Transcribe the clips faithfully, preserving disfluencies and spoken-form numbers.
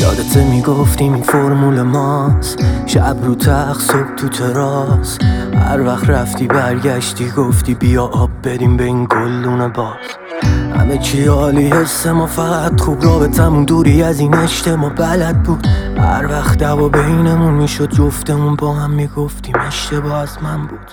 یادت میگفتیم این فرمول ماست، شب رو تخت صبح تو تراس. هر وقت رفتی برگشتی گفتی بیا آب بریم به این گلدون باز. همه چی عالی، حس ما فقط خوب، رابطمون دوری از این اجتماع بلد بود. هر وقت دعوا بینمون میشد جفتمون با هم میگفتیم اشتباه از من بود.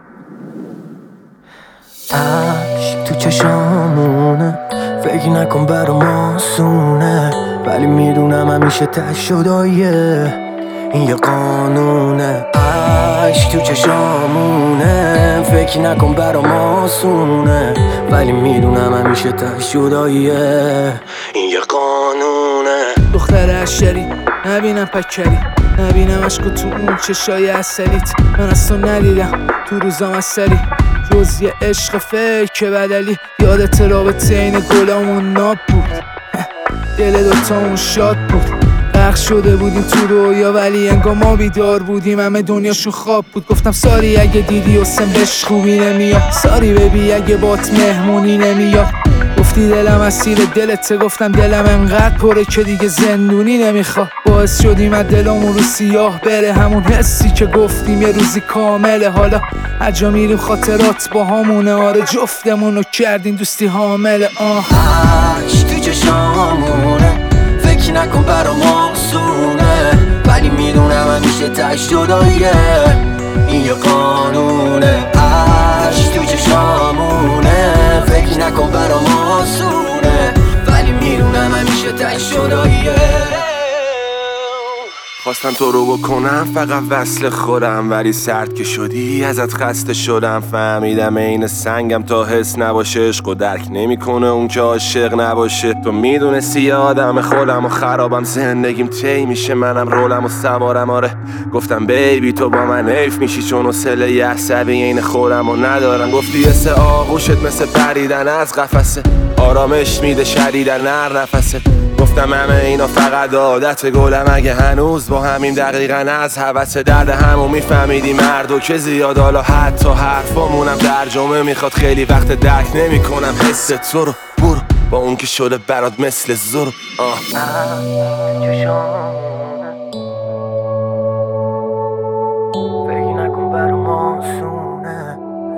عشق تو چشامونه، فکر نکن برام آسونه، ولی میدونم همیشه ته شداییه، این یه قانونه. عشق تو چشامونه، فکر نکن برام آسونه، ولی میدونم همیشه ته شداییه، این یه قانونه. دختر عشری نبینم پکری، نبینم عشق تو اون چشای اصلیت. من از تو ندیدم تو روزام اثری، جز یه عشق فیک بدلی. یادت رابطه این گلامون ناب بود، دل دوتامون شاد بود. غرق شده بودیم تو رویا ولی انگار ما بیدار بودیم، همه دنیاشون خواب بود. گفتم ساری اگه دیدی حسن بهش خوبی نمیاد، ساری ببی اگه بات مهمونی نمیاد. گفتی دلم اسیر دلته، گفتم دلم انقدر پره که دیگه زندونی نمیخواد. باعث شدیم از دلمون رو سیاه بره همون حسی که گفتیم یه روزی کامله. حالا هرجا میریم خاطرات با همونه، آره جفتمون رو کردیم دوستی حامله. آه عشق تو چشامونه، فکر نکن برام آسونه، ولی میدونم همیشه تش جداییه، این یه قانونه. عشق تو چشامونه، فکر نکن برام آسونه، ولی میدونم همیشه تش جداییه. خواستم تو رو بکنم فقط وصل خودم، ولی سرد که شدی ازت خسته شدم. فهمیدم این سنگم تا حس نباشه، عشق و درک نمیکنه اون که عاشق نباشه. تو میدونستی یه آدم خودم و خرابم، زندگیم طی میشه منم رولم و سوارم. آره گفتم بیبی تو با من حیف میشی، چون حوصله یه عصبی این خودم و ندارم. گفتی مثل آغوشت مثل پریدن از قفسه، آرامش میده شدیدن هر نفسه. گفتم همه اینا فقط عادت گلم، اگه هنوز با همین دقیقاً از هوس درد همو میفهمیدی مردو که زیاد. حالا حتی حرفامونم ترجمه میخواد، خیلی وقت درک نمیکنم حس تو رو. برو با اون که شده برات مثل زورو. آه فکر نکن برام آسونه،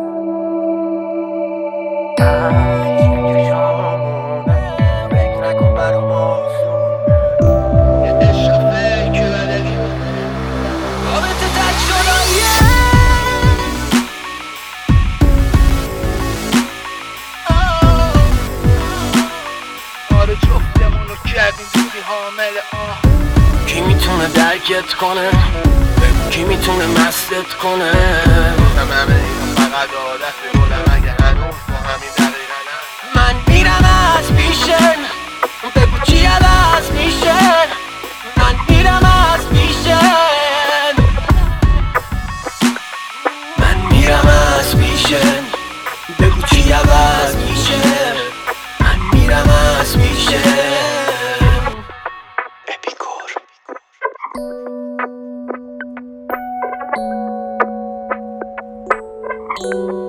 فکر نکن برام آسونه. یه عشق فیک بدلی، رابطه تک شداییه. آره جفتمون رو کردیم دوستی حامله. آه کی میتونه درکت کنه، کی میتونه مستت کنه. گفتم همه اینا فقط عادت گلم، اگه هنوز با همین دقیقاً من میرم از پیشن، بگو چی عوض میشه. من میرم از پیشن، من میرم از پیشن، بگو چی عوض میشه. من میرم از پیشن. اپیکور